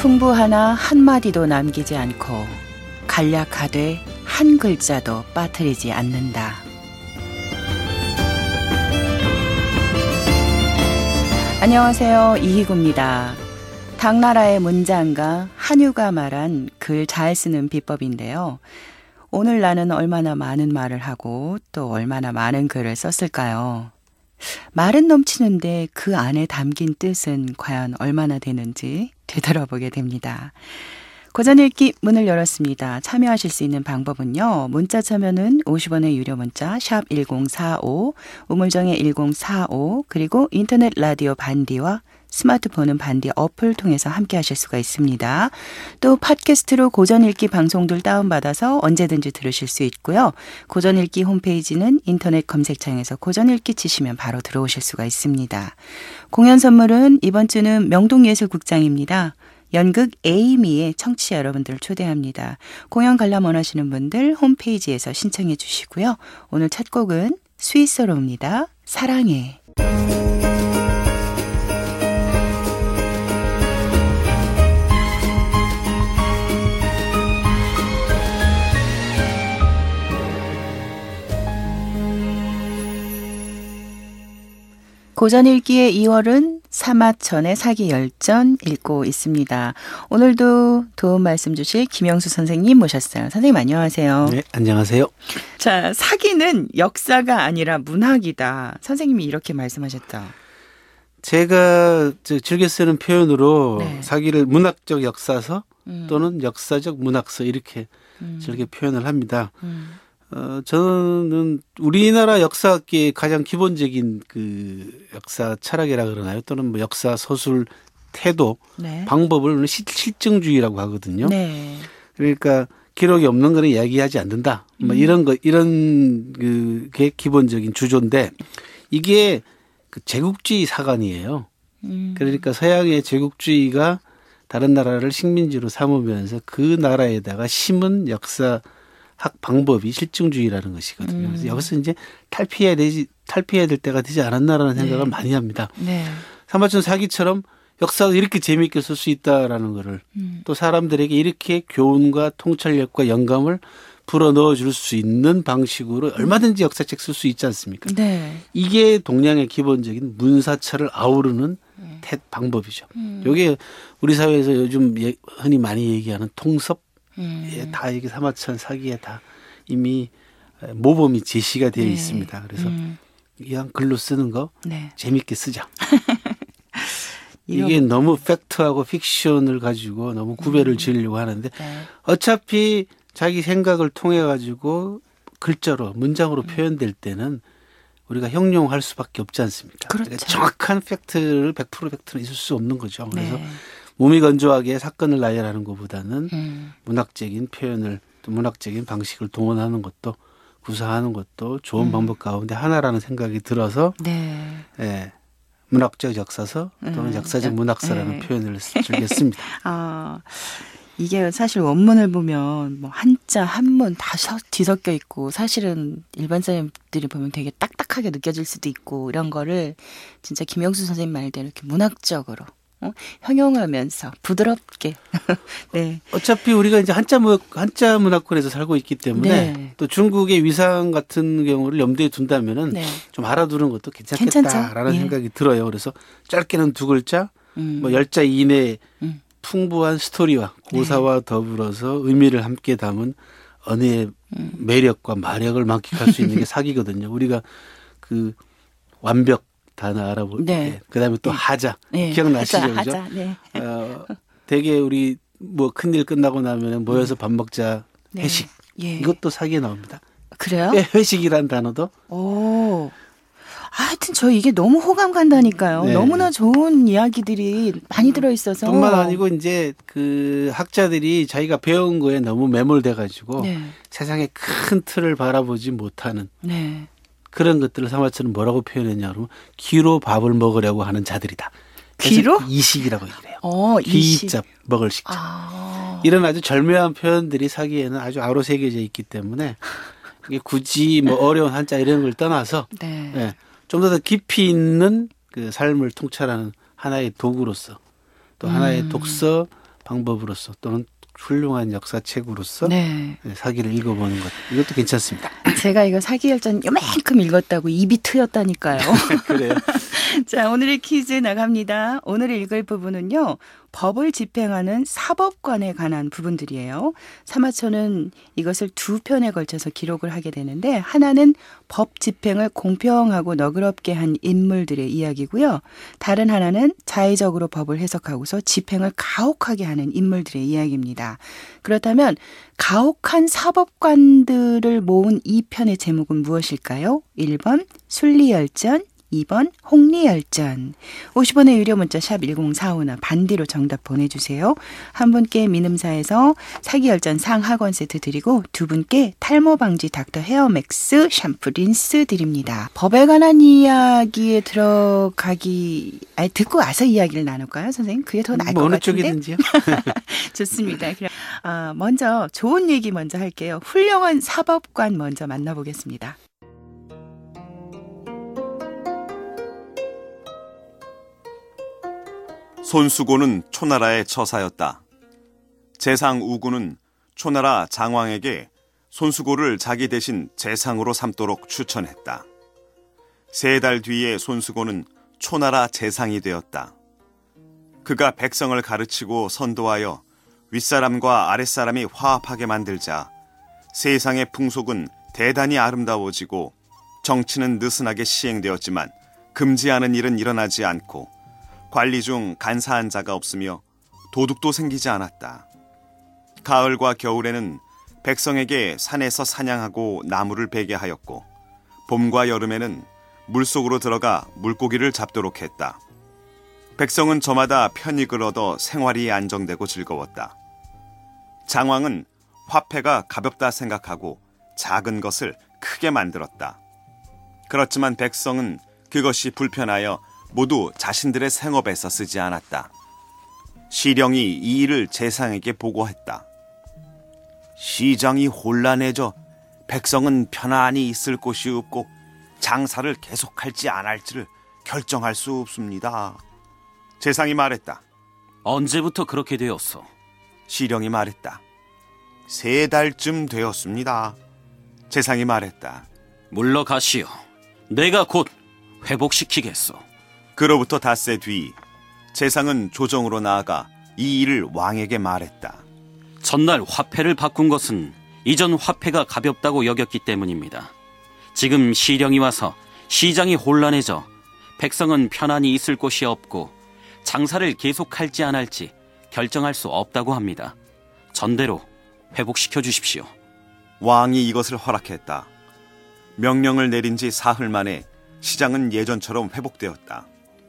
풍부 하나 한마디도 남기지 않고 간략하되 한 글자도 빠뜨리지 않는다. 안녕하세요. 이희구입니다. 당나라의 문장가 한유가 말한 글 잘 쓰는 비법인데요. 오늘 나는 얼마나 많은 말을 하고 또 얼마나 많은 글을 썼을까요? 말은 넘치는데 그 안에 담긴 뜻은 과연 얼마나 되는지 되돌아보게 됩니다. 고전 읽기 문을 열었습니다. 참여하실 수 있는 방법은요. 문자 참여는 50원의 유료 문자 샵 1045, 우물정의 1045, 그리고 인터넷 라디오 반디와 스마트폰은 반디 어플 통해서 함께 하실 수가 있습니다. 또 팟캐스트로 고전 읽기 방송들 다운받아서 언제든지 들으실 수 있고요. 고전 읽기 홈페이지는 인터넷 검색창에서 고전 읽기 치시면 바로 들어오실 수가 있습니다. 공연 선물은 이번 주는 명동예술국장입니다. 연극 에이미의 청취자 여러분들을 초대합니다. 공연 관람 원하시는 분들 홈페이지에서 신청해 주시고요. 오늘 첫 곡은 스위스로입니다. 사랑해. 고전 읽기의 2월은 사마천의 사기 열전 읽고 있습니다. 오늘도 도움 말씀 주실 김영수 선생님 모셨어요. 선생님 안녕하세요. 네, 안녕하세요. 자, 사기는 역사가 아니라 문학이다. 선생님이 이렇게 말씀하셨죠. 제가 즐겨 쓰는 표현으로 네. 사기를 문학적 역사서 또는 역사적 문학서 이렇게 즐겨 표현을 합니다. 저는 우리나라 역사학계의 가장 기본적인 그 역사 철학이라 그러나요? 또는 뭐 역사 서술 태도, 네. 방법을 실증주의라고 하거든요. 네. 그러니까 기록이 없는 거는 이야기하지 않는다. 뭐 이런 그게 기본적인 주조인데 이게 그 제국주의 사관이에요. 그러니까 서양의 제국주의가 다른 나라를 식민지로 삼으면서 그 나라에다가 심은 역사 학 방법이 실증주의라는 것이거든요. 그래서 여기서 이제 탈피해야 될 때가 되지 않았나라는 생각을 네. 많이 합니다. 네. 사마천 사기처럼 역사도 이렇게 재미있게 쓸 수 있다라는 거를 또 사람들에게 이렇게 교훈과 통찰력과 영감을 불어넣어 줄 수 있는 방식으로 얼마든지 역사책 쓸 수 있지 않습니까? 네. 이게 동양의 기본적인 문사철을 아우르는 방법이죠. 이게 우리 사회에서 요즘 흔히 많이 얘기하는 통섭 예, 다 이게 사마천 사기에 다 이미 모범이 제시가 되어 네. 있습니다. 그래서 이왕 글로 쓰는 거 네. 재밌게 쓰자. 이게 너무 팩트하고 픽션을 가지고 너무 구별을 지으려고 하는데 네. 어차피 자기 생각을 통해 가지고 글자로 문장으로 표현될 때는 우리가 형용할 수밖에 없지 않습니까? 그렇죠. 그러니까 정확한 팩트를 100% 팩트는 있을 수 없는 거죠. 그래서 네. 몸이 건조하게 사건을 나열하는 것보다는 문학적인 표현을 또 문학적인 방식을 동원하는 것도 구사하는 것도 좋은 방법 가운데 하나라는 생각이 들어서 네. 예, 문학적 역사서 또는 역사적 문학서라는 표현을 쓰겠습니다. 이게 사실 원문을 보면 뭐 한자 한문 다 뒤섞여 있고 사실은 일반 사람들이 보면 되게 딱딱하게 느껴질 수도 있고 이런 거를 진짜 김영수 선생님 말대로 이렇게 문학적으로 형용하면서 부드럽게. 네. 어차피 우리가 이제 한자 문화권에서 살고 있기 때문에 네. 또 중국의 위상 같은 경우를 염두에 둔다면은 네. 좀 알아두는 것도 괜찮겠다라는 예. 생각이 들어요. 그래서 짧게는 2글자, 뭐 10자 이내에 풍부한 스토리와 고사와 네. 더불어서 의미를 함께 담은 언어의 매력과 마력을 만끽할 수 있는 게 사기거든요. 우리가 그 완벽 단어 알아볼 때 네. 그다음에 또 네. 하자 네. 기억나시죠? 하자. 네. 되게 우리 뭐 큰일 끝나고 나면 모여서 밥 먹자 회식 네. 예. 이것도 사기에 나옵니다. 그래요? 회식이란 단어도. 오. 하여튼 저 이게 너무 호감 간다니까요. 네. 너무나 좋은 이야기들이 많이 들어있어서. 뿐만 아니고 이제 그 학자들이 자기가 배운 거에 너무 매몰돼 가지고 네. 세상의 큰 틀을 바라보지 못하는 네. 그런 것들을 사마천은 뭐라고 표현했냐 그러면 귀로 밥을 먹으려고 하는 자들이다. 귀로? 이식이라고 그래요. 귀자 먹을 식자. 이런 아주 절묘한 표현들이 사기에는 아주 아로 새겨져 있기 때문에 이게 굳이 뭐 어려운 한자 이런 걸 떠나서 네. 네. 좀 더 깊이 있는 그 삶을 통찰하는 하나의 도구로서 또 하나의 독서 방법으로서 또는 훌륭한 역사책으로서 네. 사기를 읽어보는 것 이것도 괜찮습니다. 제가 이거 사기열전 요만큼 읽었다고 입이 트였다니까요. 그래요. 자, 오늘의 퀴즈 나갑니다. 오늘 읽을 부분은요. 법을 집행하는 사법관에 관한 부분들이에요. 사마천은 이것을 두 편에 걸쳐서 기록을 하게 되는데 하나는 법 집행을 공평하고 너그럽게 한 인물들의 이야기고요. 다른 하나는 자의적으로 법을 해석하고서 집행을 가혹하게 하는 인물들의 이야기입니다. 그렇다면 가혹한 사법관들을 모은 이 편의 제목은 무엇일까요? 1번 순리열전, 2번 홍리열전. 50원의 유료 문자 샵 1045나 반디로 정답 보내주세요. 한 분께 민음사에서 사기열전 상하권 세트 드리고 두 분께 탈모 방지 닥터 헤어맥스 샴푸 린스 드립니다. 법에 관한 이야기에 들어가기 듣고 와서 이야기를 나눌까요, 선생님? 그게 더 나을 것 어느 같은데. 쪽이든지요. 좋습니다. 먼저 좋은 얘기 먼저 할게요. 훌륭한 사법관 먼저 만나보겠습니다. 손수고는 초나라의 처사였다. 재상 우구는 초나라 장왕에게 손수고를 자기 대신 재상으로 삼도록 추천했다. 3달 뒤에 손수고는 초나라 재상이 되었다. 그가 백성을 가르치고 선도하여 윗사람과 아랫사람이 화합하게 만들자 세상의 풍속은 대단히 아름다워지고 정치는 느슨하게 시행되었지만 금지하는 일은 일어나지 않고 관리 중 간사한 자가 없으며 도둑도 생기지 않았다. 가을과 겨울에는 백성에게 산에서 사냥하고 나무를 베게 하였고 봄과 여름에는 물속으로 들어가 물고기를 잡도록 했다. 백성은 저마다 편익을 얻어 생활이 안정되고 즐거웠다. 장왕은 화폐가 가볍다 생각하고 작은 것을 크게 만들었다. 그렇지만 백성은 그것이 불편하여 모두 자신들의 생업에서 쓰지 않았다. 시령이 이 일을 재상에게 보고했다. 시장이 혼란해져 백성은 편안히 있을 곳이 없고 장사를 계속할지 안 할지를 결정할 수 없습니다. 재상이 말했다. 언제부터 그렇게 되었소? 시령이 말했다. 3달쯤 되었습니다. 재상이 말했다. 물러가시오. 내가 곧 회복시키겠소. 그로부터 닷새 뒤 재상은 조정으로 나아가 이 일을 왕에게 말했다. 전날 화폐를 바꾼 것은 이전 화폐가 가볍다고 여겼기 때문입니다. 지금 시령이 와서 시장이 혼란해져 백성은 편안히 있을 곳이 없고 장사를 계속할지 안 할지 결정할 수 없다고 합니다. 전대로 회복시켜 주십시오. 왕이 이것을 허락했다. 명령을 내린 지 사흘 만에 시장은 예전처럼 회복되었다.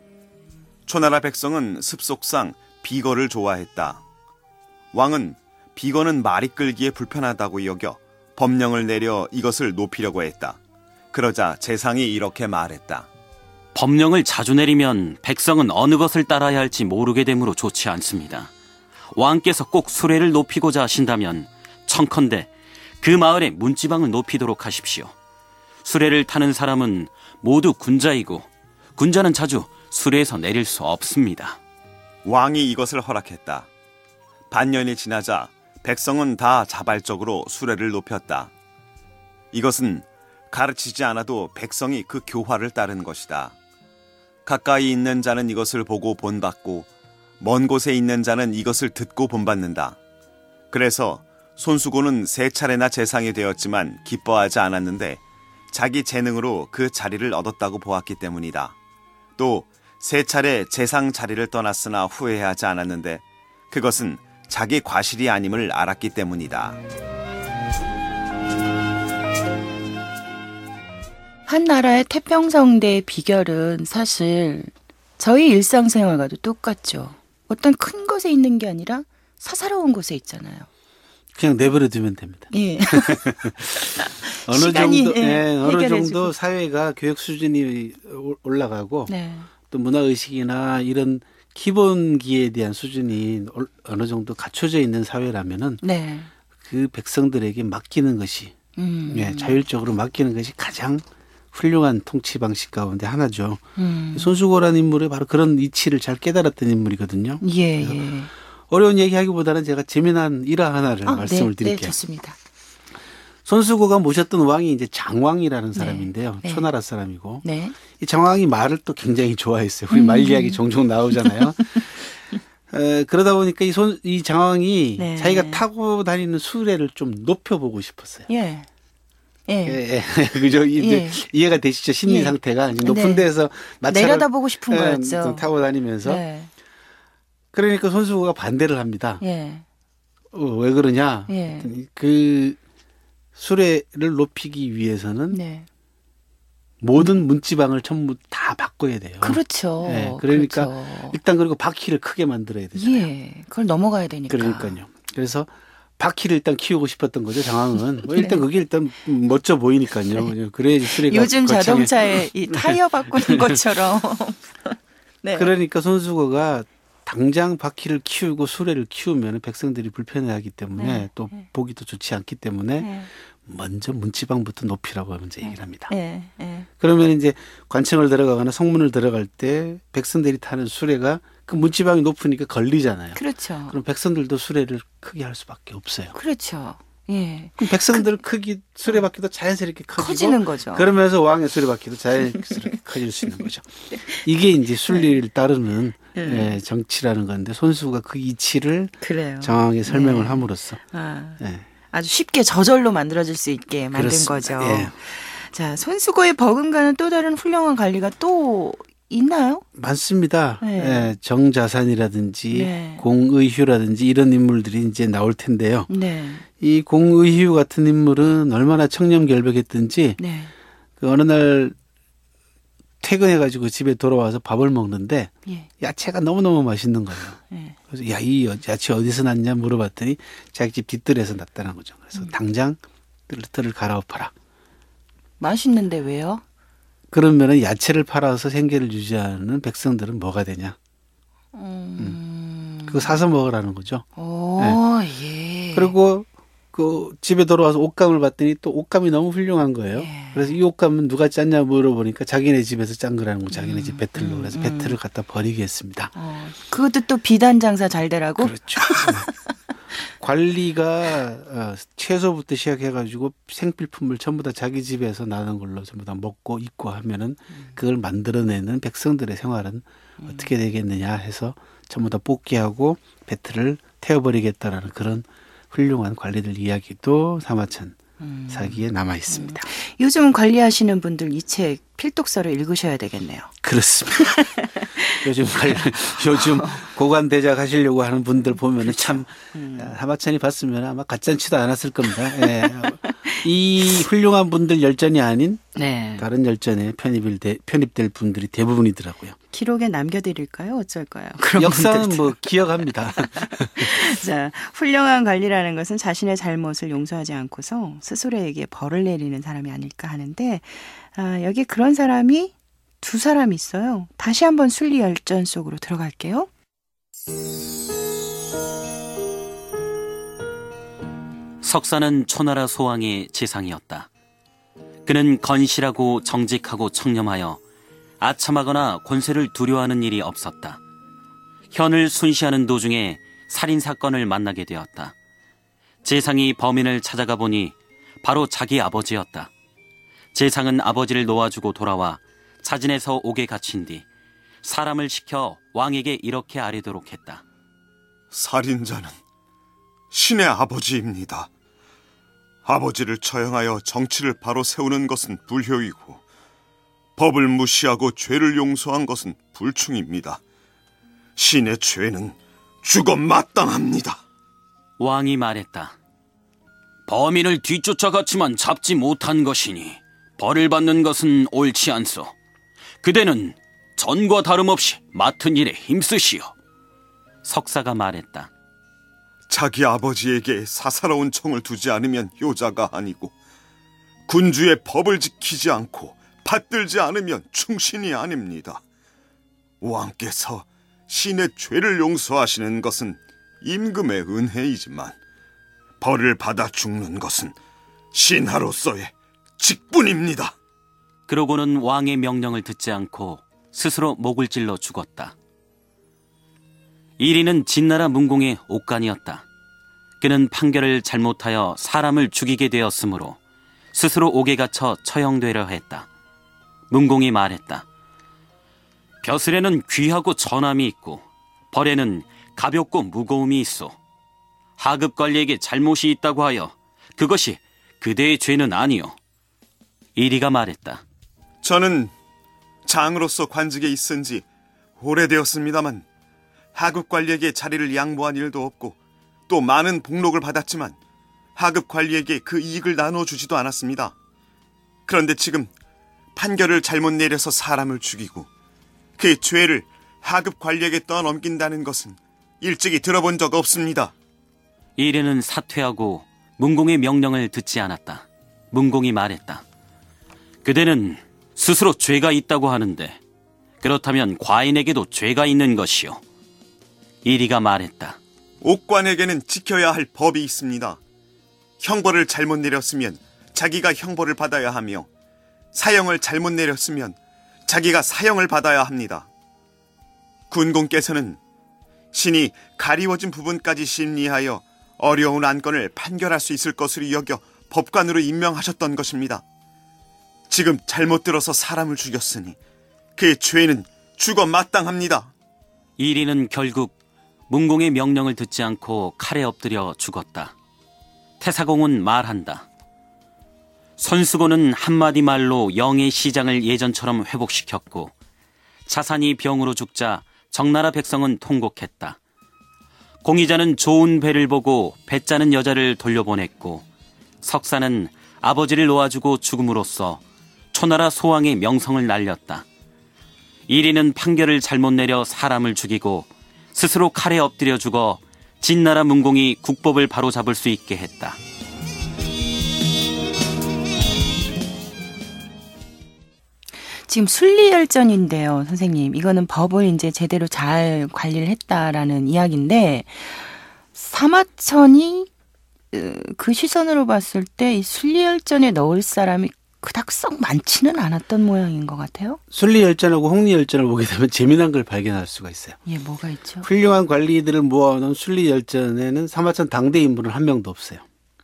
초나라 백성은 습속상 비거를 좋아했다. 왕은 비거는 말이 끌기에 불편하다고 여겨 법령을 내려 이것을 높이려고 했다. 그러자 재상이 이렇게 말했다. 법령을 자주 내리면 백성은 어느 것을 따라야 할지 모르게 되므로 좋지 않습니다. 왕께서 꼭 수레를 높이고자 하신다면 청컨대 그 마을의 문지방을 높이도록 하십시오. 수레를 타는 사람은 모두 군자이고 군자는 자주 수레에서 내릴 수 없습니다. 왕이 이것을 허락했다. 반년이 지나자 백성은 다 자발적으로 수레를 높였다. 이것은 가르치지 않아도 백성이 그 교화를 따른 것이다. 가까이 있는 자는 이것을 보고 본받고 먼 곳에 있는 자는 이것을 듣고 본받는다. 그래서 손수고는 3차례나 재상이 되었지만 기뻐하지 않았는데 자기 재능으로 그 자리를 얻었다고 보았기 때문이다. 또 3차례 재상 자리를 떠났으나 후회하지 않았는데 그것은 자기 과실이 아님을 알았기 때문이다. 한 나라의 태평성대의 비결은 사실 저희 일상생활과도 똑같죠. 어떤 큰 곳에 있는 게 아니라 사사로운 곳에 있잖아요. 그냥 내버려 두면 됩니다. 예. 어느 정도 사회가 교육 수준이 올라가고 네. 또 문화의식이나 이런 기본기에 대한 수준이 어느 정도 갖춰져 있는 사회라면은 네. 그 백성들에게 맡기는 것이 자율적으로 맡기는 것이 가장 훌륭한 통치 방식 가운데 하나죠. 손수고라는 인물이 바로 그런 이치를 잘 깨달았던 인물이거든요. 예. 어려운 얘기하기보다는 제가 재미난 일화 하나를 말씀을 드릴게요. 네, 좋습니다. 손수고가 모셨던 왕이 이제 장왕이라는 사람인데요. 네. 초나라 사람이고. 네. 이 장왕이 말을 또 굉장히 좋아했어요. 우리 말 이야기 종종 나오잖아요. 그러다 보니까 이 장왕이 네. 자기가 타고 다니는 수레를 좀 높여보고 싶었어요. 예. 그죠? 이제 이해가 되시죠? 심리 상태가 높은 데서 내려다보고 싶은 거였죠. 타고 다니면서. 네. 그러니까 손수고가 반대를 합니다. 예. 왜 그러냐? 예. 그 수레를 높이기 위해서는 네. 모든 문지방을 전부 다 바꿔야 돼요. 그렇죠. 네, 그러니까 그렇죠. 일단 그리고 바퀴를 크게 만들어야 되잖아요. 예. 그걸 넘어가야 되니까. 그러니까요. 그래서 바퀴를 일단 키우고 싶었던 거죠, 장왕은. 일단 그게 일단 멋져 보이니까요. 그래야지 수레가 요즘 자동차에 이 타이어 바꾸는 것처럼. 네. 그러니까 손수거가 당장 바퀴를 키우고 수레를 키우면 백성들이 불편해하기 때문에 또 보기도 좋지 않기 때문에 먼저 문지방부터 높이라고 먼저 얘기를 합니다. 그러면 이제 관청을 들어가거나 성문을 들어갈 때 백성들이 타는 수레가 그 문지방이 높으니까 걸리잖아요. 그렇죠. 그럼 백성들도 수레를 크게 할 수밖에 없어요. 그렇죠. 예. 그럼 백성들 크기 수레바퀴도 자연스럽게 커지는 거죠. 그러면서 왕의 수레바퀴도 자연스럽게 커질 수 있는 거죠. 이게 이제 순리를 따르는 정치라는 건데 손수가 그 이치를 정확하게 설명을 함으로써 아주 쉽게 저절로 만들어질 수 있게 만든 그렇습니다. 거죠. 자, 손수고의 버금가는 또 다른 훌륭한 관리가 또 있나요? 많습니다. 정자산이라든지 공의휴라든지 이런 인물들이 이제 나올 텐데요. 이 공의휴 같은 인물은 얼마나 청렴결백했든지 그 어느 날 퇴근해가지고 집에 돌아와서 밥을 먹는데 야채가 너무너무 맛있는 거예요. 그래서 야, 이 야채 어디서 났냐 물어봤더니 자기 집 뒷뜰에서 났다는 거죠. 그래서 당장 뜰을 갈아엎어라. 맛있는데 왜요? 그러면은 야채를 팔아서 생계를 유지하는 백성들은 뭐가 되냐? 그거 사서 먹으라는 거죠. 예. 그리고 그 집에 돌아와서 옷감을 봤더니 또 옷감이 너무 훌륭한 거예요. 그래서 이 옷감은 누가 짰냐 물어보니까 자기네 집에서 짠 거라는 거, 자기네 집 배틀로. 그래서 배틀을 갖다 버리게 했습니다. 그것도 또 비단 장사 잘 되라고? 그렇죠. 관리가 채소부터 시작해가지고 생필품을 전부 다 자기 집에서 나는 걸로 전부 다 먹고 입고 하면은 그걸 만들어내는 백성들의 생활은 어떻게 되겠느냐 해서 전부 다 뽑기하고 배틀을 태워버리겠다라는 그런 훌륭한 관리들 이야기도 사마천 사기에 남아 있습니다. 요즘 관리하시는 분들 이 책 필독서를 읽으셔야 되겠네요. 그렇습니다. 요즘 고관대작 하시려고 하는 분들 보면은 참 사마천이 봤으면 아마 가짠치도 않았을 겁니다. 이 훌륭한 분들 열전이 아닌 다른 열전에 편입될 분들이 대부분이더라고요. 기록에 남겨드릴까요? 어쩔까요? 그런 역사는 분들도. 뭐 기억합니다. 자, 훌륭한 관리라는 것은 자신의 잘못을 용서하지 않고서 스스로에게 벌을 내리는 사람이 아닐까 하는데 여기 그런 사람이 두 사람 있어요. 다시 한번 순리 열전 속으로 들어갈게요. 석사는 초나라 소왕의 지상이었다. 그는 건실하고 정직하고 청렴하여 아첨하거나 권세를 두려워하는 일이 없었다. 현을 순시하는 도중에 살인사건을 만나게 되었다. 제상이 범인을 찾아가 보니 바로 자기 아버지였다. 제상은 아버지를 놓아주고 돌아와 자진해서 옥에 갇힌 뒤 사람을 시켜 왕에게 이렇게 아뢰도록 했다. 살인자는 신의 아버지입니다. 아버지를 처형하여 정치를 바로 세우는 것은 불효이고 법을 무시하고 죄를 용서한 것은 불충입니다. 신의 죄는 죽어 마땅합니다. 왕이 말했다. 범인을 뒤쫓아갔지만 잡지 못한 것이니 벌을 받는 것은 옳지 않소. 그대는 전과 다름없이 맡은 일에 힘쓰시오. 석사가 말했다. 자기 아버지에게 사사로운 청을 두지 않으면 효자가 아니고 군주의 법을 지키지 않고 받들지 않으면 충신이 아닙니다. 왕께서 신의 죄를 용서하시는 것은 임금의 은혜이지만 벌을 받아 죽는 것은 신하로서의 직분입니다. 그러고는 왕의 명령을 듣지 않고 스스로 목을 찔러 죽었다. 이리는 진나라 문공의 옥간이었다. 그는 판결을 잘못하여 사람을 죽이게 되었으므로 스스로 옥에 갇혀 처형되려 했다. 문공이 말했다. 벼슬에는 귀하고 전함이 있고 벌에는 가볍고 무거움이 있어. 하급 관리에게 잘못이 있다고 하여 그것이 그대의 죄는 아니요. 이리가 말했다. 저는 장으로서 관직에 있은 지 오래되었습니다만 하급 관리에게 자리를 양보한 일도 없고 또 많은 복록을 받았지만 하급 관리에게 그 이익을 나눠주지도 않았습니다. 그런데 지금 판결을 잘못 내려서 사람을 죽이고 그 죄를 하급 관리에게 떠넘긴다는 것은 일찍이 들어본 적 없습니다. 이리는 사퇴하고 문공의 명령을 듣지 않았다. 문공이 말했다. 그대는 스스로 죄가 있다고 하는데 그렇다면 과인에게도 죄가 있는 것이요. 이리가 말했다. 옥관에게는 지켜야 할 법이 있습니다. 형벌을 잘못 내렸으면 자기가 형벌을 받아야 하며 사형을 잘못 내렸으면 자기가 사형을 받아야 합니다. 군공께서는 신이 가리워진 부분까지 심리하여 어려운 안건을 판결할 수 있을 것으로 여겨 법관으로 임명하셨던 것입니다. 지금 잘못 들어서 사람을 죽였으니 그의 죄는 죽어 마땅합니다. 이리는 결국 문공의 명령을 듣지 않고 칼에 엎드려 죽었다. 태사공은 말한다. 손수고는 한마디 말로 영의 시장을 예전처럼 회복시켰고 자산이 병으로 죽자 정나라 백성은 통곡했다. 공의자는 좋은 배를 보고 배짜는 여자를 돌려보냈고 석사는 아버지를 놓아주고 죽음으로써 초나라 소왕의 명성을 날렸다. 이리는 판결을 잘못 내려 사람을 죽이고 스스로 칼에 엎드려 죽어 진나라 문공이 국법을 바로잡을 수 있게 했다. 지금 순리열전인데요, 선생님. 이거는 법을 이제 제대로 잘 관리를 했다라는 이야기인데 사마천이 그 시선으로 봤을 때 이 순리열전에 넣을 사람이 그닥 썩 많지는 않았던 모양인 것 같아요. 순리열전하고 홍리열전을 보게 되면 재미난 걸 발견할 수가 있어요. 예, 뭐가 있죠? 훌륭한 관리들을 모아놓은 순리열전에는 사마천 당대 인물은 한 명도 없어요.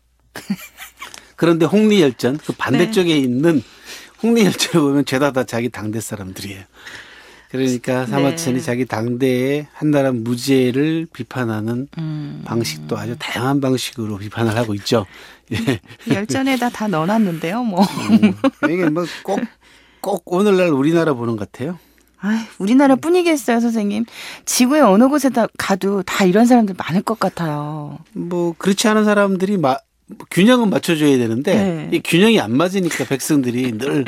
그런데 홍리열전, 그 반대쪽에 있는 홍리열전을 보면 죄다 다 자기 당대 사람들이에요. 그러니까 사마천이 자기 당대의 한나라 무죄를 비판하는 방식도 아주 다양한 방식으로 비판을 하고 있죠. 예. 열전에다 다 넣어놨는데요, 뭐. 이게 뭐 꼭 오늘날 우리나라 보는 것 같아요. 우리나라뿐이겠어요, 선생님. 지구의 어느 곳에 가도 다 이런 사람들 많을 것 같아요. 뭐 그렇지 않은 사람들이 균형은 맞춰줘야 되는데 이 균형이 안 맞으니까 백성들이 늘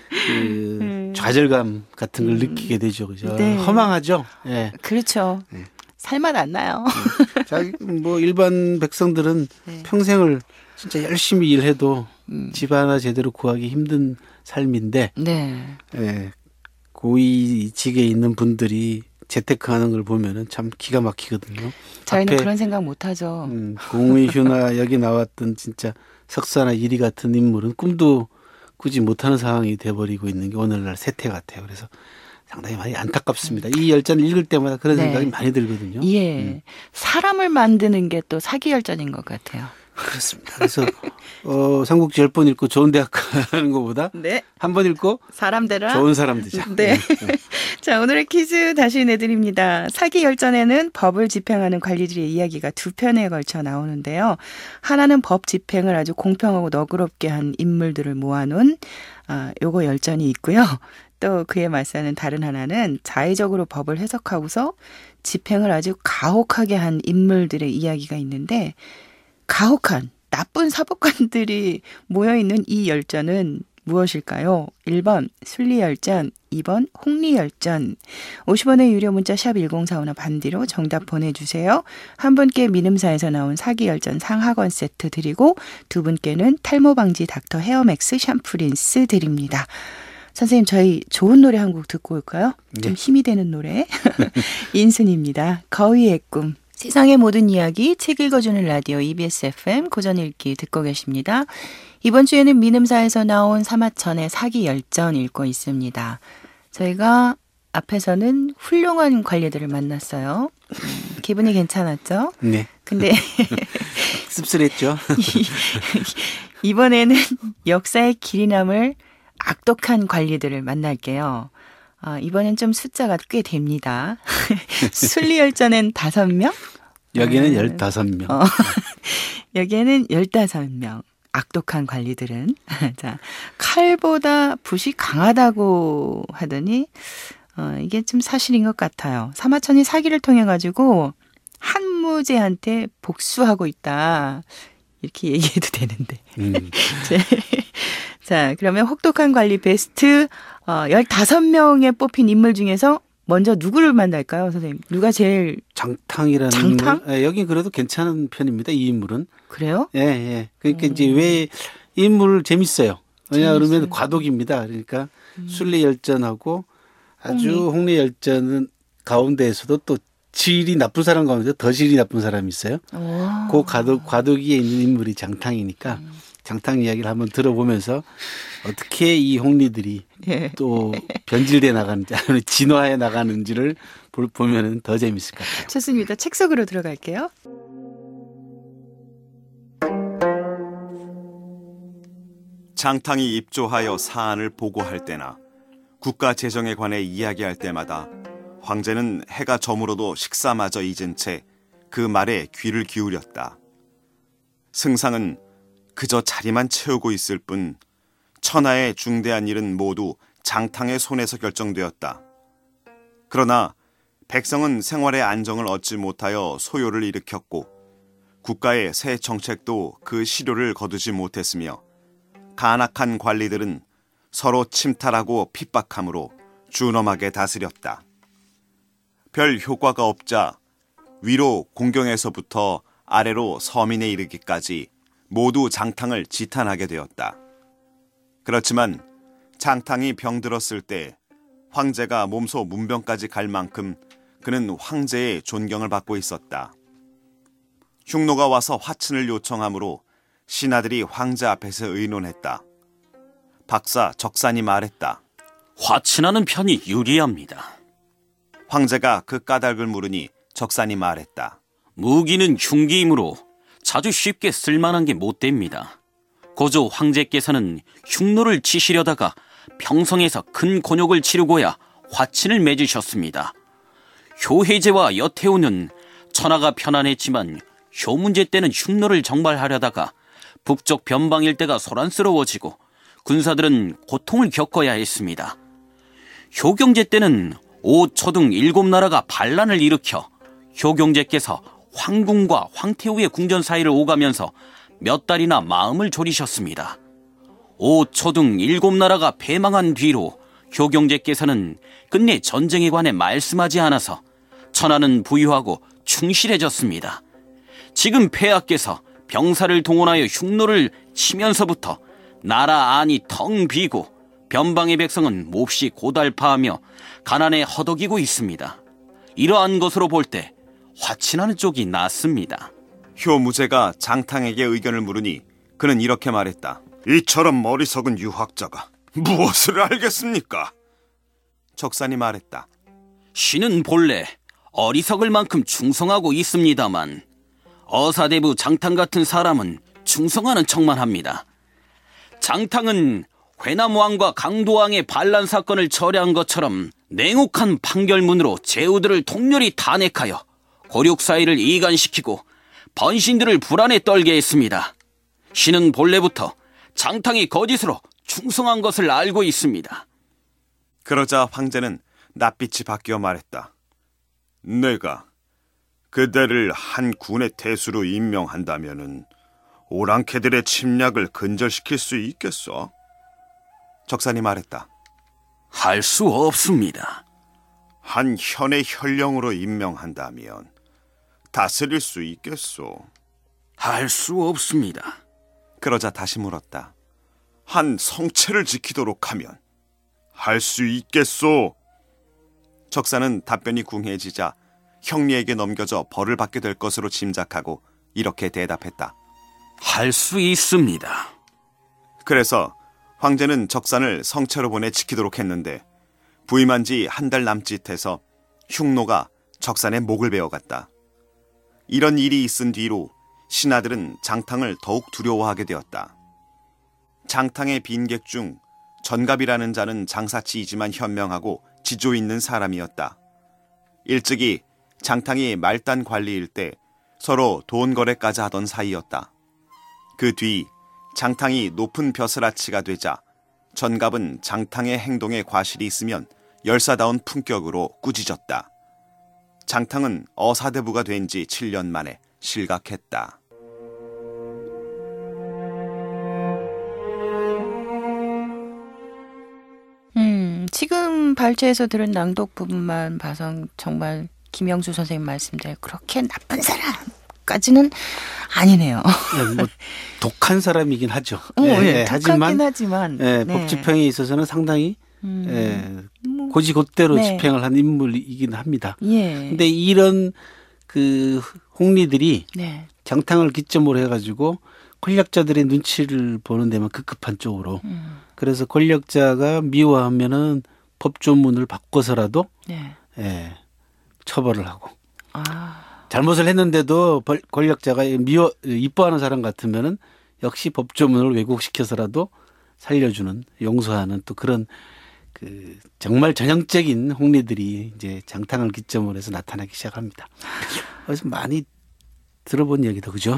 좌절감 같은 걸 느끼게 되죠, 그죠? 네. 허망하죠. 예. 그렇죠. 네. 살맛 안 나요. 뭐 일반 백성들은 평생을 진짜 열심히 일해도 집 하나 제대로 구하기 힘든 삶인데, 고위직에 있는 분들이 재테크하는 걸 보면은 참 기가 막히거든요. 저희는 그런 생각 못 하죠. 공의휴나 여기 나왔던 진짜 석사나 이리 같은 인물은 꿈도 꾸지 못하는 상황이 돼버리고 있는 게 오늘날 세태 같아요. 그래서 상당히 많이 안타깝습니다. 이 열전을 읽을 때마다 그런 생각이 많이 들거든요. 예, 사람을 만드는 게 또 사기 열전인 것 같아요. 그렇습니다. 그래서 삼국지 10번 읽고 좋은 대학 가는 것보다 한 번 읽고 사람 되라. 좋은 사람 되자. 네. 자, 오늘의 퀴즈 다시 내드립니다. 사기 열전에는 법을 집행하는 관리들의 이야기가 두 편에 걸쳐 나오는데요. 하나는 법 집행을 아주 공평하고 너그럽게 한 인물들을 모아놓은 요거 열전이 있고요. 또 그에 맞서는 다른 하나는 자의적으로 법을 해석하고서 집행을 아주 가혹하게 한 인물들의 이야기가 있는데, 가혹한 나쁜 사법관들이 모여있는 이 열전은 무엇일까요? 1번 순리열전, 2번 홍리열전. 50원의 유료 문자 샵 1045나 반디로 정답 보내주세요. 한 분께 민음사에서 나온 사기열전 상하권 세트 드리고 두 분께는 탈모방지 닥터 헤어맥스 샴푸 린스 드립니다. 선생님, 저희 좋은 노래 한 곡 듣고 올까요? 좀 힘이 되는 노래. 인순입니다. 거위의 꿈. 세상의 모든 이야기 책 읽어주는 라디오 EBS FM 고전 읽기 듣고 계십니다. 이번 주에는 민음사에서 나온 사마천의 사기 열전 읽고 있습니다. 저희가 앞에서는 훌륭한 관리들을 만났어요. 기분이 괜찮았죠? 네. 근데 씁쓸했죠. 이번에는 역사의 길이 남을 악독한 관리들을 만날게요. 이번엔 좀 숫자가 꽤 됩니다. 순리열전엔 5명? 여기는 15명. 여기에는 15명. 악독한 관리들은. 자, 칼보다 붓이 강하다고 하더니, 이게 좀 사실인 것 같아요. 사마천이 사기를 통해 가지고 한무제한테 복수하고 있다. 이렇게 얘기해도 되는데. 자, 그러면 혹독한 관리 베스트 15명에 뽑힌 인물 중에서 먼저 누구를 만날까요, 선생님? 누가 제일 장탕이라는 장탕? 인물? 여긴 그래도 괜찮은 편입니다. 이 인물은. 그래요? 예. 그러니까 이제 왜 이 인물 재밌어요. 왜냐 그러면 과독입니다. 그러니까 순례열전하고 아주 홍례열전은 가운데에서도 또 질이 나쁜 사람 가운데 더 질이 나쁜 사람이 있어요. 그 과도기에 있는 인물이 장탕이니까 장탕 이야기를 한번 들어보면서 어떻게 이 홍리들이 또 변질돼 나가는지 아니면 진화해 나가는지를 보면 더 재밌을 것 같아요. 좋습니다. 책 속으로 들어갈게요. 장탕이 입조하여 사안을 보고할 때나 국가 재정에 관해 이야기할 때마다 황제는 해가 저물어도 식사마저 잊은 채 그 말에 귀를 기울였다. 승상은 그저 자리만 채우고 있을 뿐 천하의 중대한 일은 모두 장탕의 손에서 결정되었다. 그러나 백성은 생활의 안정을 얻지 못하여 소요를 일으켰고 국가의 새 정책도 그 실효를 거두지 못했으며 간악한 관리들은 서로 침탈하고 핍박함으로 준엄하게 다스렸다. 별 효과가 없자 위로 공경에서부터 아래로 서민에 이르기까지 모두 장탕을 지탄하게 되었다. 그렇지만 장탕이 병들었을 때 황제가 몸소 문병까지 갈 만큼 그는 황제의 존경을 받고 있었다. 흉노가 와서 화친을 요청하므로 신하들이 황제 앞에서 의논했다. 박사 적산이 말했다. 화친하는 편이 유리합니다. 황제가 그 까닭을 물으니 적산이 말했다. 무기는 흉기이므로 자주 쉽게 쓸만한 게 못 됩니다. 고조 황제께서는 흉노를 치시려다가 평성에서 큰 곤욕을 치르고야 화친을 맺으셨습니다. 효혜제와 여태우는 천하가 편안했지만 효 문제 때는 흉노를 정발하려다가 북쪽 변방 일대가 소란스러워지고 군사들은 고통을 겪어야 했습니다. 효경제 때는 오초등 7나라가 반란을 일으켜 효경제께서 황궁과 황태우의 궁전 사이를 오가면서 몇 달이나 마음을 졸이셨습니다. 오초등 7나라가 패망한 뒤로 효경제께서는 끝내 전쟁에 관해 말씀하지 않아서 천하는 부유하고 충실해졌습니다. 지금 폐하께서 병사를 동원하여 흉노를 치면서부터 나라 안이 텅 비고 변방의 백성은 몹시 고달파하며 가난에 허덕이고 있습니다. 이러한 것으로 볼 때 화친하는 쪽이 낫습니다. 효무제가 장탕에게 의견을 물으니 그는 이렇게 말했다. 이처럼 어리석은 유학자가 무엇을 알겠습니까? 적산이 말했다. 신은 본래 어리석을 만큼 충성하고 있습니다만 어사대부 장탕 같은 사람은 충성하는 척만 합니다. 장탕은 회남왕과 강도왕의 반란 사건을 처리한 것처럼 냉혹한 판결문으로 제후들을 통렬히 탄핵하여 고륙사이를 이간시키고 번신들을 불안에 떨게 했습니다. 신은 본래부터 장탕이 거짓으로 충성한 것을 알고 있습니다. 그러자 황제는 낯빛이 바뀌어 말했다. 내가 그대를 한 군의 대수로 임명한다면은 오랑캐들의 침략을 근절시킬 수 있겠어? 적산이 말했다. 할 수 없습니다. 한 현의 현령으로 임명한다면 다스릴 수 있겠소? 할 수 없습니다. 그러자 다시 물었다. 한 성체를 지키도록 하면 할 수 있겠소? 적사는 답변이 궁해지자 형리에게 넘겨져 벌을 받게 될 것으로 짐작하고 이렇게 대답했다. 할 수 있습니다. 그래서 황제는 적산을 성체로 보내 지키도록 했는데 부임한 지 한 달 남짓해서 흉노가 적산의 목을 베어갔다. 이런 일이 있은 뒤로 신하들은 장탕을 더욱 두려워하게 되었다. 장탕의 빈객 중 전갑이라는 자는 장사치이지만 현명하고 지조 있는 사람이었다. 일찍이 장탕이 말단 관리일 때 서로 돈 거래까지 하던 사이였다. 그 뒤 장탕이 높은 벼슬아치가 되자 전갑은 장탕의 행동에 과실이 있으면 열사다운 품격으로 꾸짖었다. 장탕은 어사대부가 된 지 7년 만에 실각했다. 지금 발췌해서 들은 낭독 부분만 봐선 정말 김영수 선생님 말씀대로 그렇게 나쁜 사람까지는 아니네요. 네, 뭐 독한 사람이긴 하죠. 네, 독하긴 하지만 네. 법 집행에 있어서는 상당히 고지고대로 네. 집행을 한 인물이긴 합니다. 근데 이런 그 홍리들이 네. 장탕을 기점으로 해가지고 권력자들의 눈치를 보는 데만 급급한 쪽으로 그래서 권력자가 미워하면은 법조문을 바꿔서라도 처벌을 하고 잘못을 했는데도 권력자가 이뻐하는 사람 같으면은 역시 법조문을 왜곡시켜서라도 살려주는 용서하는 또 그런 그 정말 전형적인 홍리들이 이제 장탕을 기점으로 해서 나타나기 시작합니다. 그래서 많이 들어본 얘기다, 그죠?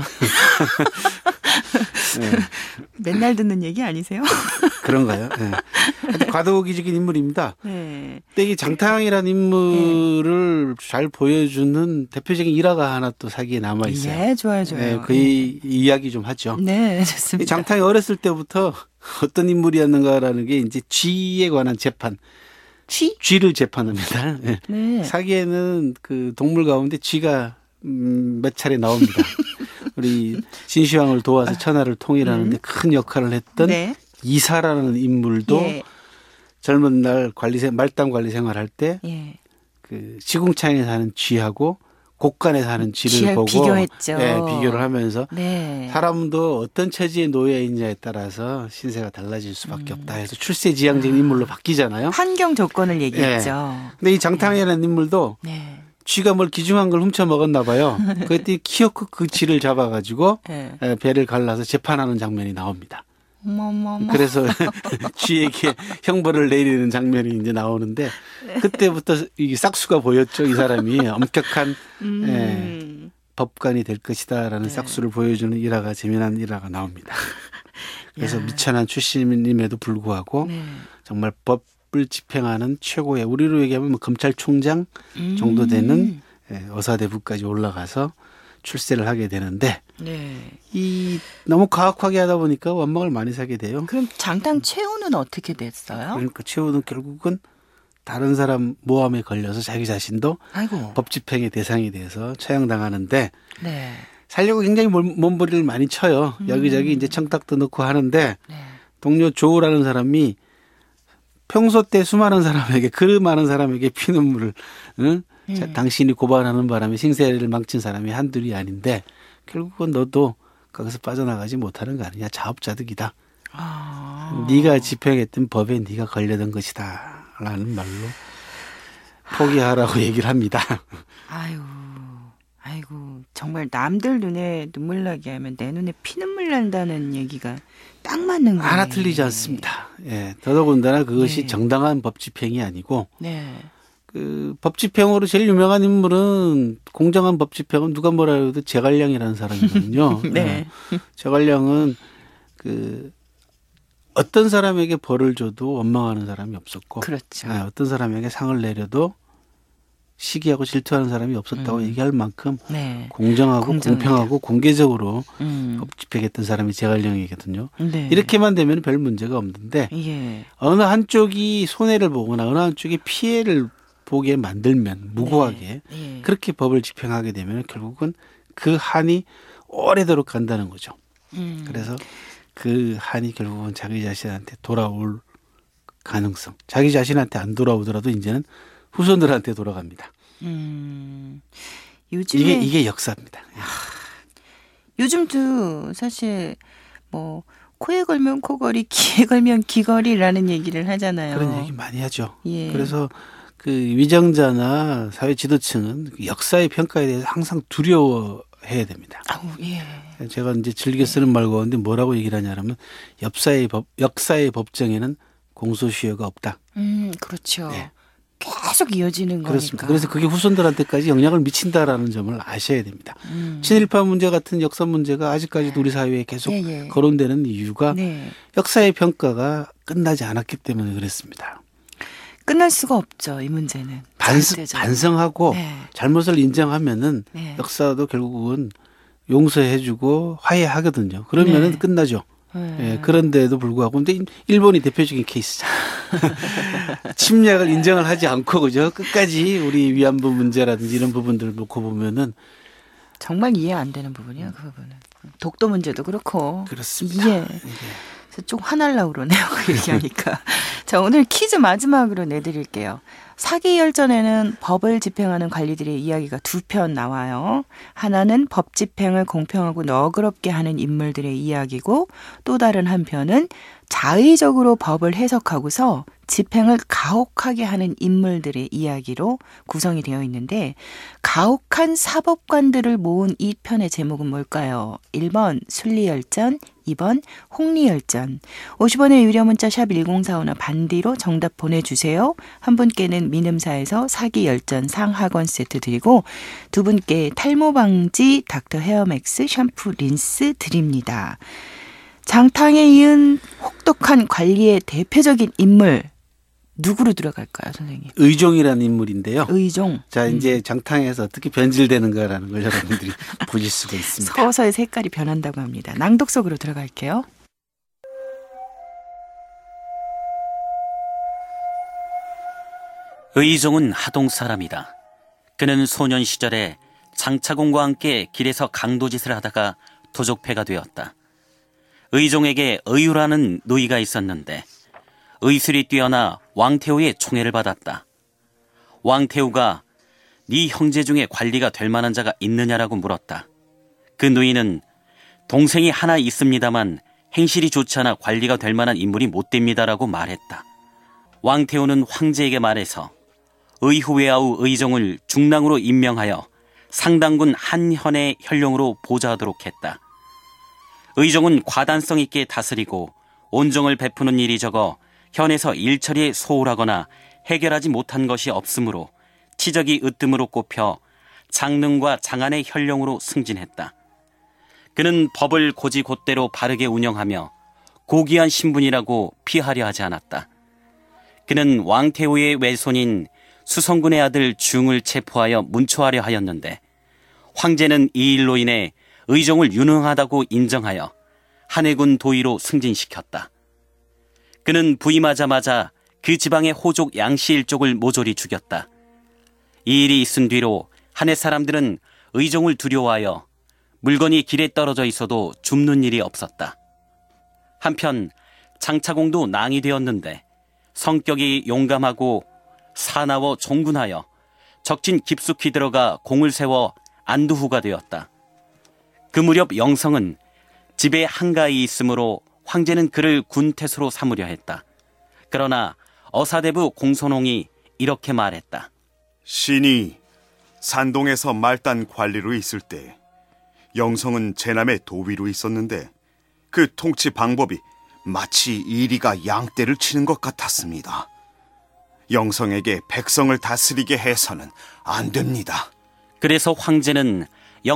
네. 맨날 듣는 얘기 아니세요? 그런가요? 네. 과도기적인 인물입니다. 네. 근데 이 장탕이라는 인물을 잘 보여주는 대표적인 일화가 하나 또 사기에 남아 있어요. 네, 좋아요. 네, 그 이야기 좀 하죠. 네, 좋습니다. 이 장탕이 어렸을 때부터 어떤 인물이었는가라는 게 이제 쥐에 관한 재판. 쥐를 재판합니다. 네. 네. 사기에는 그 동물 가운데 쥐가 몇 차례 나옵니다. 우리 진시황을 도와서 천하를 통일하는데 큰 역할을 했던 이사라는 인물도 젊은 날 말단 관리 생활할 때 그 시궁창에 사는 쥐하고 곡간에 사는 쥐를 보고 비교했죠. 비교를 하면서 사람도 어떤 처지에 놓여 있냐에 따라서 신세가 달라질 수밖에 없다 해서 출세지향적인 인물로 바뀌잖아요. 환경 조건을 얘기했죠. 근데 이 장탕이라는 인물도 쥐가 뭘 귀중한 걸 훔쳐 먹었나 봐요. 그랬더니 키워크 그 쥐를 잡아가지고 배를 갈라서 재판하는 장면이 나옵니다. 그래서 쥐에게 형벌을 내리는 장면이 이제 나오는데 그때부터 이 싹수가 보였죠. 이 사람이 엄격한 법관이 될 것이다라는 싹수를 보여주는 일화가 재미난 일화가 나옵니다. 그래서 미천한 출신임에도 불구하고 정말 법을 집행하는 최고의 우리로 얘기하면 뭐 검찰총장 정도 되는 어사대부까지 올라가서 출세를 하게 되는데 이 너무 가혹하게 하다 보니까 원망을 많이 사게 돼요. 그럼 장탕 최후는 어떻게 됐어요? 그러니까 최후는 결국은 다른 사람 모함에 걸려서 자기 자신도 법 집행의 대상이 돼서 처형당하는데 살려고 굉장히 몸부림을 많이 쳐요. 여기저기 이제 청탁도 넣고 하는데 동료 조우라는 사람이 평소 때 수많은 사람에게 그 많은 사람에게 피눈물을 당신이 고발하는 바람에 생사를 망친 사람이 한둘이 아닌데 결국은 너도 거기서 빠져나가지 못하는 거 아니냐. 자업자득이다. 네가 집행했던 법에 네가 걸려든 것이다 라는 말로 포기하라고 얘기를 합니다. 아이고 정말 남들 눈에 눈물 나게 하면 내 눈에 피눈물 난다는 얘기가 딱 맞는 거예요. 하나 틀리지 않습니다. 더더군다나 그것이 정당한 법 집행이 아니고 그 법 집행으로 제일 유명한 인물은 공정한 법 집행은 누가 뭐라 해도 제갈량이라는 사람이거든요. 제갈량은 그 어떤 사람에게 벌을 줘도 원망하는 사람이 없었고 어떤 사람에게 상을 내려도 시기하고 질투하는 사람이 없었다고 얘기할 만큼 공정하고 공평하고 공개적으로 법 집행했던 사람이 제갈량이거든요. 이렇게만 되면 별 문제가 없는데 어느 한쪽이 손해를 보거나 어느 한쪽이 피해를 보게 만들면 무고하게 그렇게 법을 집행하게 되면 결국은 그 한이 오래도록 간다는 거죠. 그래서 그 한이 결국은 자기 자신한테 돌아올 가능성. 자기 자신한테 안 돌아오더라도 이제는 후손들한테 돌아갑니다. 요즘에 이게 역사입니다. 요즘도 사실 뭐 코에 걸면 코걸이, 귀에 걸면 귀걸이라는 얘기를 하잖아요. 그런 얘기 많이 하죠. 그래서 그 위정자나 사회 지도층은 역사의 평가에 대해서 항상 두려워해야 됩니다. 예. 제가 이제 즐겨 쓰는 말 가운데 뭐라고 얘기를 하냐면 역사의 법정에는 공소시효가 없다. 그렇죠. 네. 계속 이어지는 그렇습니다. 거니까. 그래서 그게 후손들한테까지 영향을 미친다라는 점을 아셔야 됩니다. 친일파 문제 같은 역사 문제가 아직까지도 우리 사회에 계속 거론되는 이유가 역사의 평가가 끝나지 않았기 때문에 그랬습니다. 끝날 수가 없죠. 이 문제는. 반성하고 잘못을 인정하면은 역사도 결국은 용서해주고 화해하거든요. 그러면은 끝나죠. 예, 그런데도 불구하고 근데 일본이 대표적인 케이스죠. 침략을 인정을 하지 않고 그죠 끝까지 우리 위안부 문제라든지 이런 부분들을 놓고 보면은 정말 이해 안 되는 부분이에요. 그 부분은 독도 문제도 그렇고 그렇습니다. 예. 좀 화날라 그러네요. 그 얘기하니까. 자, 오늘 퀴즈 마지막으로 내드릴게요. 사기 열전에는 법을 집행하는 관리들의 이야기가 두 편 나와요. 하나는 법 집행을 공평하고 너그럽게 하는 인물들의 이야기고 또 다른 한편은 자의적으로 법을 해석하고서 집행을 가혹하게 하는 인물들의 이야기로 구성이 되어 있는데 가혹한 사법관들을 모은 이 편의 제목은 뭘까요? 1번 순리열전, 2번 홍리열전. 50원의 유료 문자 샵 1045나 반디로 정답 보내주세요. 한 분께는 민음사에서 사기열전 상하권 세트 드리고 두 분께 탈모 방지 닥터 헤어맥스 샴푸 린스 드립니다. 장탕에 이은 혹독한 관리의 대표적인 인물 누구로 들어갈까요, 선생님? 의종이라는 인물인데요. 의종. 자, 이제 장탕에서 어떻게 변질되는가라는 걸 여러분들이 보실 수가 있습니다. 서서히 색깔이 변한다고 합니다. 낭독 속으로 들어갈게요. 의종은 하동 사람이다. 그는 소년 시절에 장차공과 함께 길에서 강도짓을 하다가 도적패가 되었다. 의종에게 의유라는 노이가 있었는데 의술이 뛰어나 왕태우의 총애를 받았다. 왕태우가 네 형제 중에 관리가 될 만한 자가 있느냐라고 물었다. 그 노이는 동생이 하나 있습니다만 행실이 좋지 않아 관리가 될 만한 인물이 못 됩니다라고 말했다. 왕태우는 황제에게 말해서 의후외아우 의종을 중랑으로 임명하여 상당군 한현의 현령으로 보좌하도록 했다. 의종은 과단성 있게 다스리고 온정을 베푸는 일이 적어 현에서 일처리에 소홀하거나 해결하지 못한 것이 없으므로 치적이 으뜸으로 꼽혀 장릉과 장안의 현령으로 승진했다. 그는 법을 고지곧대로 바르게 운영하며 고귀한 신분이라고 피하려 하지 않았다. 그는 왕태우의 외손인 수성군의 아들 중을 체포하여 문초하려 하였는데 황제는 이 일로 인해 의종을 유능하다고 인정하여 한해군 도의로 승진시켰다. 그는 부임하자마자 그 지방의 호족 양씨 일족을 모조리 죽였다. 이 일이 있은 뒤로 한해 사람들은 의종을 두려워하여 물건이 길에 떨어져 있어도 줍는 일이 없었다. 한편 장차공도 낭이 되었는데 성격이 용감하고 사나워 종군하여 적진 깊숙이 들어가 공을 세워 안두후가 되었다. 그 무렵 영성은 집에 한가히 있으므로 황제는 그를 군태수로 삼으려 했다. 그러나 어사대부 공손홍이 이렇게 말했다. 신이 산동에서 말단 관리로 있을 때 영성은 제남의 도위로 있었는데 그 통치 방법이 마치 이리가 양떼를 치는 것 같았습니다. 영성에게 백성을 다스리게 해서는 안 됩니다. 그래서 황제는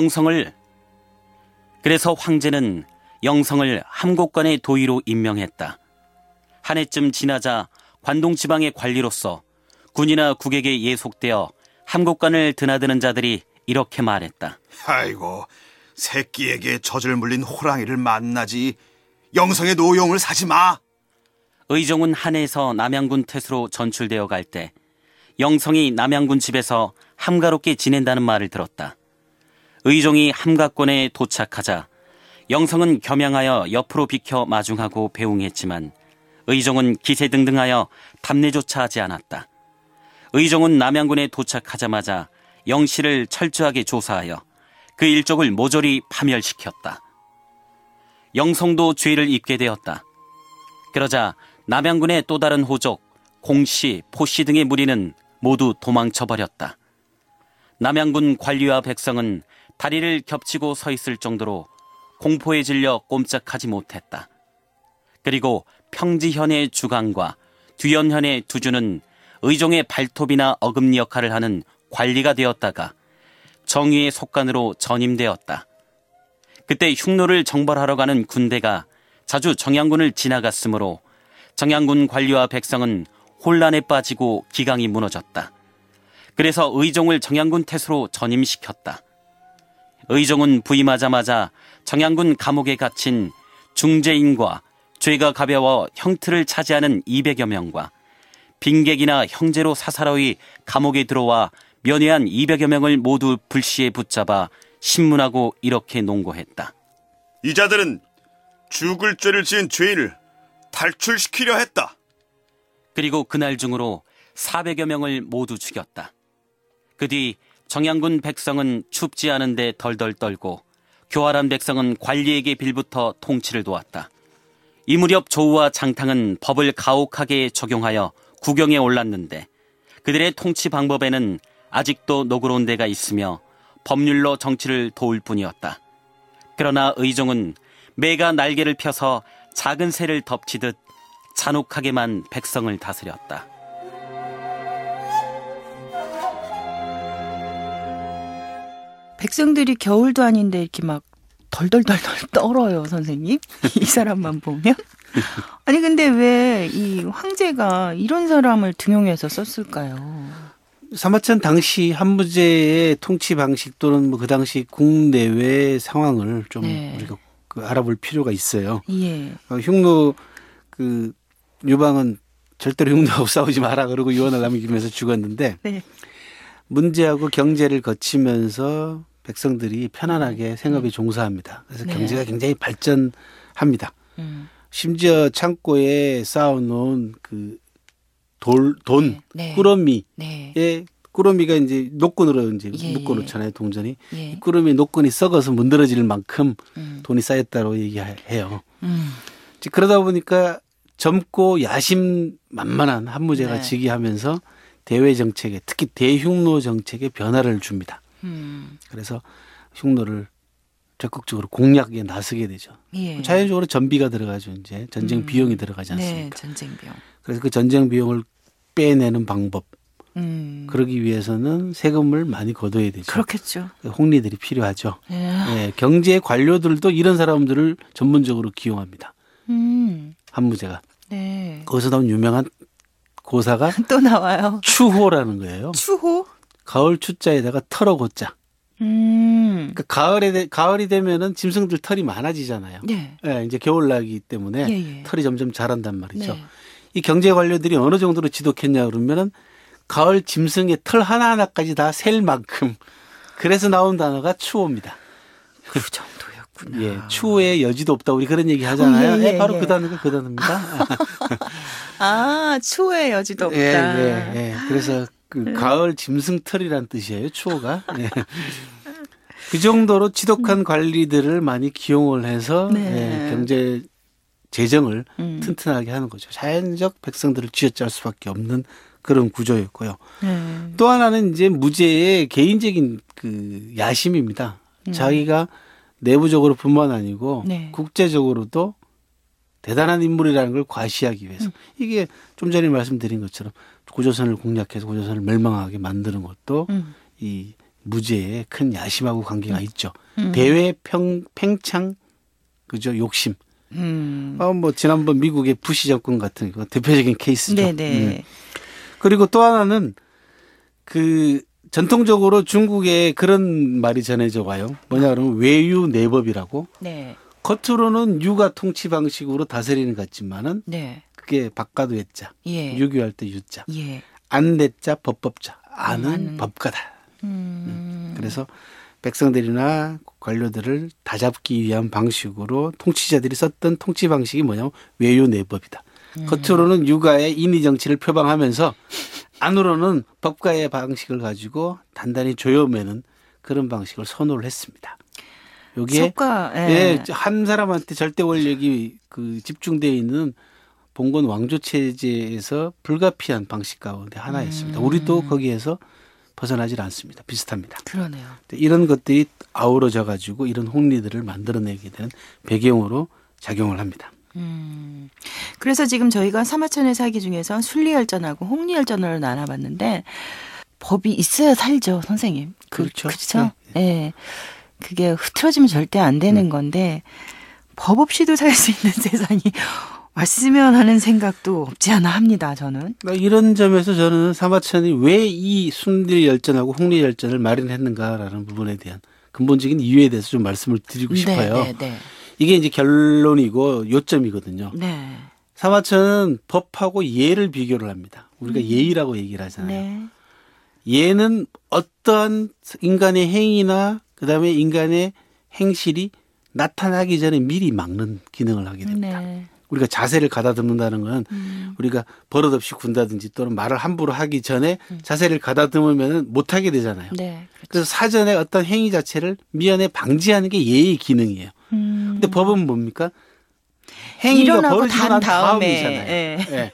영성을 함곡관의 도의로 임명했다. 한 해쯤 지나자 관동 지방의 관리로서 군이나 국에게 예속되어 함곡관을 드나드는 자들이 이렇게 말했다. 아이고, 새끼에게 젖을 물린 호랑이를 만나지 영성의 노용을 사지 마. 의종은 한해에서 남양군 태수로 전출되어 갈 때 영성이 남양군 집에서 함가롭게 지낸다는 말을 들었다. 의종이 함각권에 도착하자 영성은 겸양하여 옆으로 비켜 마중하고 배웅했지만 의종은 기세등등하여 답례조차 하지 않았다. 의종은 남양군에 도착하자마자 영씨를 철저하게 조사하여 그 일족을 모조리 파멸시켰다. 영성도 죄를 입게 되었다. 그러자 남양군의 또 다른 호족 공씨, 포씨 등의 무리는 모두 도망쳐버렸다. 남양군 관리와 백성은 다리를 겹치고 서 있을 정도로 공포에 질려 꼼짝하지 못했다. 그리고 평지현의 주강과 뒤연현의 두주는 의종의 발톱이나 어금니 역할을 하는 관리가 되었다가 정의의 속간으로 전임되었다. 그때 흉노를 정벌하러 가는 군대가 자주 정양군을 지나갔으므로 정양군 관리와 백성은 혼란에 빠지고 기강이 무너졌다. 그래서 의종을 정양군 태수로 전임시켰다. 의종은 부임하자마자 정양군 감옥에 갇힌 중재인과 죄가 가벼워 형틀을 차지하는 200여 명과 빈객이나 형제로 사사로이 감옥에 들어와 면회한 200여 명을 모두 불시에 붙잡아 신문하고 이렇게 농고했다. 이 자들은 죽을 죄를 지은 죄인을 탈출시키려 했다. 그리고 그날 중으로 400여 명을 모두 죽였다. 그 뒤 정양군 백성은 춥지 않은데 덜덜 떨고 교활한 백성은 관리에게 빌부터 통치를 도왔다. 이 무렵 조우와 장탕은 법을 가혹하게 적용하여 국영에 올랐는데 그들의 통치 방법에는 아직도 노그러운 데가 있으며 법률로 정치를 도울 뿐이었다. 그러나 의종은 매가 날개를 펴서 작은 새를 덮치듯 잔혹하게만 백성을 다스렸다. 백성들이 겨울도 아닌데 이렇게 막 덜덜덜덜 떨어요, 선생님. 이 사람만 보면. 아니 근데 왜 이 황제가 이런 사람을 등용해서 썼을까요? 사마천 당시 한무제의 통치 방식 또는 뭐 그 당시 국내외 상황을 좀 우리가 알아볼 필요가 있어요. 예. 흉노 그 유방은 절대로 흉노하고 싸우지 마라 그러고 유언을 남기면서 죽었는데 네. 문제하고 경제를 거치면서 백성들이 편안하게 생업에 종사합니다. 그래서 경제가 굉장히 발전합니다. 심지어 창고에 쌓아놓은 그 돈, 꾸러미에 꾸러미가 이제 노끈으로 이제 묶어놓잖아요, 동전이. 이 꾸러미 노끈이 썩어서 문드러질 만큼 돈이 쌓였다고 얘기해요. 그러다 보니까 젊고 야심만만한 한무제가 즉위하면서 대외 정책에 특히 대흉노 정책에 변화를 줍니다. 그래서 흉노를 적극적으로 공략에 나서게 되죠. 자연적으로 전비가 들어가죠. 이제 전쟁 비용이 들어가지 않습니까? 네, 전쟁 비용. 그래서 그 전쟁 비용을 빼내는 방법. 그러기 위해서는 세금을 많이 거둬야 되죠. 그렇겠죠. 홍리들이 필요하죠. 네, 경제 관료들도 이런 사람들을 전문적으로 기용합니다. 한무제가. 네. 거기서 나온 유명한 고사가 또 나와요. 추호라는 거예요. 추호? 가을 추자에다가 털어 고자. 그러니까 가을이 되면은 짐승들 털이 많아지잖아요. 네, 이제 겨울나기 때문에 털이 점점 자란단 말이죠. 네. 이 경제 관료들이 어느 정도로 지독했냐 그러면은 가을 짐승의 털 하나하나까지 다 셀 만큼. 그래서 나온 단어가 추호입니다. 그 정도였구나. 예, 추호의 여지도 없다. 우리 그런 얘기 하잖아요. 바로 그 단어가 그 단어입니다. 아, 추호의 여지도 없다. 예. 그래서 그 가을 짐승털이란 뜻이에요. 추호가. 네. 그 정도로 지독한 관리들을 많이 기용을 해서 경제 재정을 튼튼하게 하는 거죠. 자연적 백성들을 쥐어짤 수밖에 없는 그런 구조였고요. 또 하나는 이제 무제의 개인적인 그 야심입니다. 자기가 내부적으로뿐만 아니고 국제적으로도 대단한 인물이라는 걸 과시하기 위해서. 이게 좀 전에 말씀드린 것처럼 고조선을 공략해서 고조선을 멸망하게 만드는 것도 이 무제의 큰 야심하고 관계가 있죠. 대외 팽창, 그죠? 욕심. 뭐 지난번 미국의 부시 정권 같은 거 대표적인 케이스죠. 네네. 그리고 또 하나는 그 전통적으로 중국에 그런 말이 전해져 와요. 뭐냐 그러면 외유 내법이라고. 네. 겉으로는 유가 통치 방식으로 다스리는 것 같지만은 그게 바꿔도 했자. 유교할 때 유자. 안대자 법법자. 안은 법가다. 그래서 백성들이나 관료들을 다잡기 위한 방식으로 통치자들이 썼던 통치 방식이 뭐냐면 외유내법이다. 겉으로는 유가의 인의 정치를 표방하면서 안으로는 법가의 방식을 가지고 단단히 조여매는 그런 방식을 선호를 했습니다. 여기에 한 사람한테 절대 권력이 그 집중되어 있는 봉건 왕조 체제에서 불가피한 방식 가운데 하나였습니다. 우리도 거기에서 벗어나질 않습니다. 비슷합니다. 그러네요. 이런 것들이 아우러져 가지고 이런 홍리들을 만들어내게 되는 배경으로 작용을 합니다. 그래서 지금 저희가 사마천의 사기 중에서 순리열전하고 홍리열전을 나눠봤는데 법이 있어야 살죠, 선생님. 그렇죠. 그렇죠. 네. 네. 그게 흐트러지면 절대 안 되는 건데 법 없이도 살 수 있는 세상이 왔으면 하는 생각도 없지 않아 합니다. 저는. 이런 점에서 저는 사마천이 왜 이 순리열전하고 홍리열전을 마련했는가라는 부분에 대한 근본적인 이유에 대해서 좀 말씀을 드리고 싶어요. 네. 이게 이제 결론이고 요점이거든요. 네. 사마천은 법하고 예를 비교를 합니다. 우리가 예의라고 얘기를 하잖아요. 네. 예는 어떠한 인간의 행위나 그다음에 인간의 행실이 나타나기 전에 미리 막는 기능을 하게 됩니다. 네. 우리가 자세를 가다듬는다는 건 우리가 버릇없이 군다든지 또는 말을 함부로 하기 전에 자세를 가다듬으면 못하게 되잖아요. 네, 그렇죠. 그래서 사전에 어떤 행위 자체를 미연에 방지하는 게 예의 기능이에요. 근데 법은 뭡니까? 행위가 벌어지고 난 다음이잖아요. 네.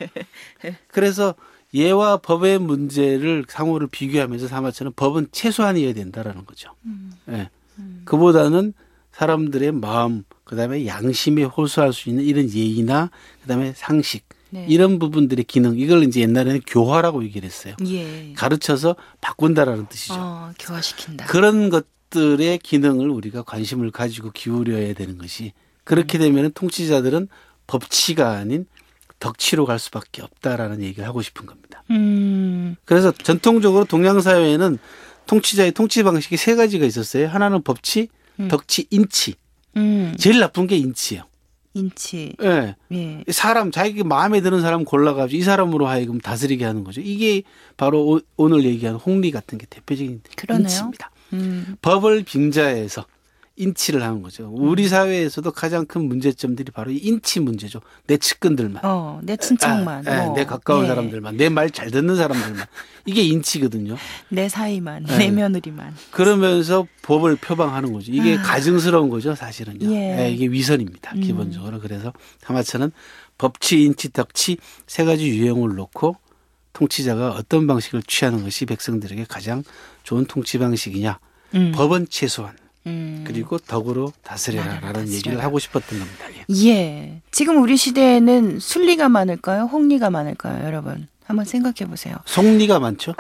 그래서 예와 법의 문제를 상호를 비교하면서 사마천은 법은 최소한이어야 된다라는 거죠. 네. 그보다는 사람들의 마음, 그다음에 양심에 호소할 수 있는 이런 예의나 그다음에 상식 네. 이런 부분들의 기능 이걸 이제 옛날에는 교화라고 얘기를 했어요. 예. 가르쳐서 바꾼다라는 뜻이죠. 교화시킨다. 그런 것들의 기능을 우리가 관심을 가지고 기울여야 되는 것이 그렇게 되면 통치자들은 법치가 아닌 덕치로 갈 수밖에 없다라는 얘기를 하고 싶은 겁니다. 그래서 전통적으로 동양 사회에는 통치자의 통치 방식이 세 가지가 있었어요. 하나는 법치, 덕치, 인치. 제일 나쁜 게 인치예요. 인치. 네. 예. 사람 자기 마음에 드는 사람 골라가지고 이 사람으로 하여금 다스리게 하는 거죠. 이게 바로 오늘 얘기하는 홍리 같은 게 대표적인 그러네요. 인치입니다. 법을 빙자해서 인치를 하는 거죠. 우리 사회에서도 가장 큰 문제점들이 바로 이 인치 문제죠. 내 측근들만. 내 친척만. 내 가까운 사람들만. 내 말 잘 듣는 사람들만. 이게 인치거든요. 내 사이만. 내 며느리만. 그러면서 법을 표방하는 거죠. 이게 가증스러운 거죠. 사실은요. 이게 위선입니다. 기본적으로. 그래서 사마천은 법치, 인치, 덕치 세 가지 유형을 놓고 통치자가 어떤 방식을 취하는 것이 백성들에게 가장 좋은 통치 방식이냐. 법은 최소한. 그리고 덕으로 다스려라라는 얘기를 하고 싶었던 겁니다. 예. 지금 우리 시대에는 순리가 많을까요? 홍리가 많을까요? 여러분 한번 생각해 보세요. 속리가 많죠.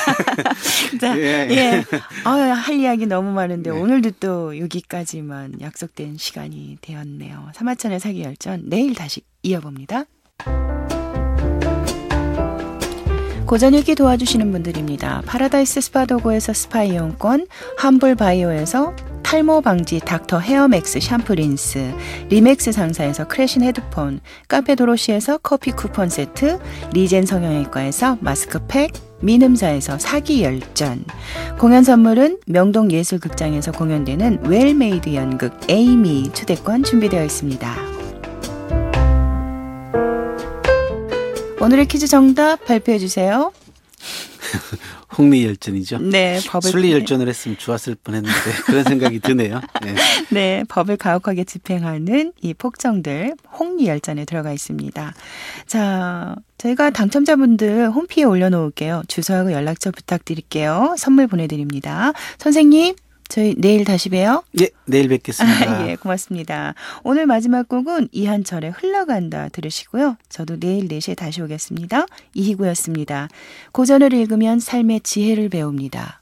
자, 예. 할 이야기 너무 많은데 오늘도 또 여기까지만 약속된 시간이 되었네요. 사마천의 사기 열전 내일 다시 이어봅니다. 고전 읽기 도와주시는 분들입니다. 파라다이스 스파도고에서 스파 이용권, 함블바이오에서 탈모 방지 닥터 헤어맥스 샴푸 린스, 리맥스 상사에서 크래신 헤드폰, 카페 도로시에서 커피 쿠폰 세트, 리젠 성형외과에서 마스크팩, 민음사에서 사기 열전, 공연 선물은 명동예술극장에서 공연되는 웰메이드 연극 에이미 초대권 준비되어 있습니다. 오늘의 퀴즈 정답 발표해 주세요. 홍리열전이죠. 네, 순리열전을 했으면 좋았을 뻔했는데 그런 생각이 드네요. 네, 법을 가혹하게 집행하는 이 폭정들 홍리열전에 들어가 있습니다. 자, 저희가 당첨자분들 홈피에 올려놓을게요. 주소하고 연락처 부탁드릴게요. 선물 보내드립니다. 선생님, 저희 내일 다시 봬요. 예, 내일 뵙겠습니다. 예, 고맙습니다. 오늘 마지막 곡은 이한철의 흘러간다 들으시고요. 저도 내일 4시에 다시 오겠습니다. 이희구였습니다. 고전을 읽으면 삶의 지혜를 배웁니다.